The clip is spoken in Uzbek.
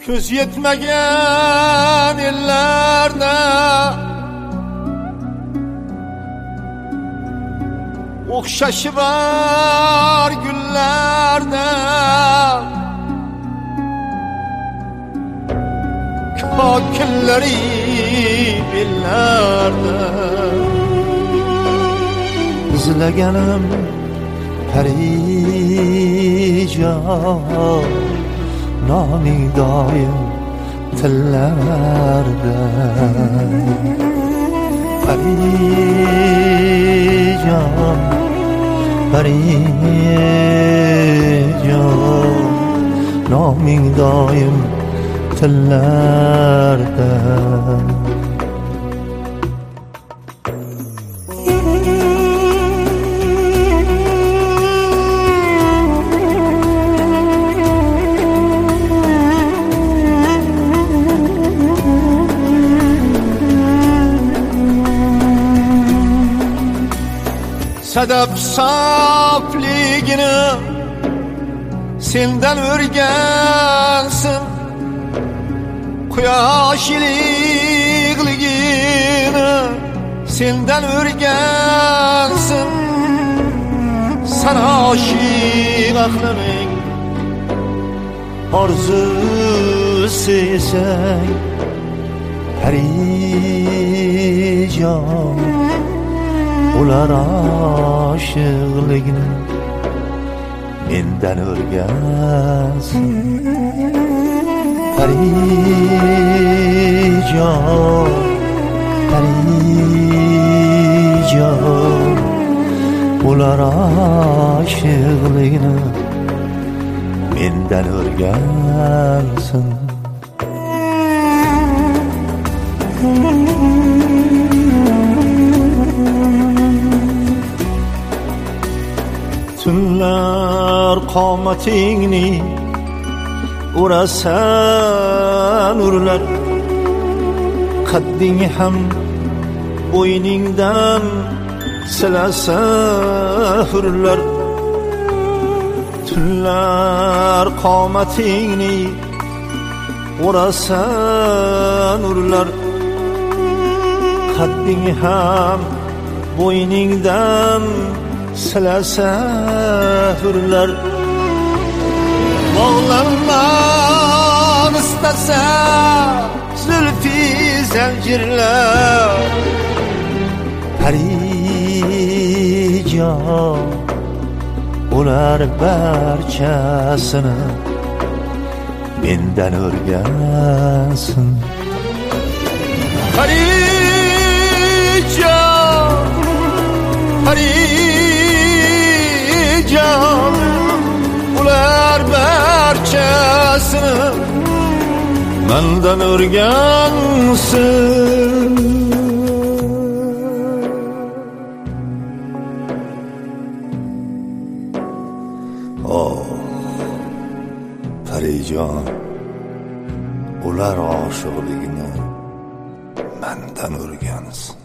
Köz yetmegen ellerde okşaşı var güllerde kakilleri billerde izlegenim perican nami daim tillerde perican perican nami daim tillerde Sedef safligini senden örgensin, Kuyaş ilikligini senden örgensin. Sana aşık aklımın arzusu isen perican ular aşıqligini menden örgensin. Perican, perican ular aşıqligini menden örgensin. Tunlar qomatingni urasan urlar, qadding ham bo'yningdan silasa hurlar. Tunlar qomatingni urasan urlar, qadding ham bo'yningdan silasa hurlar. Bağlanman istese zülfi zincirler, perican ular barchasini menden örgensin. Perican, perican ular barchasini menden örgensin. Oh, perican ular aşıqligini menden örgensin.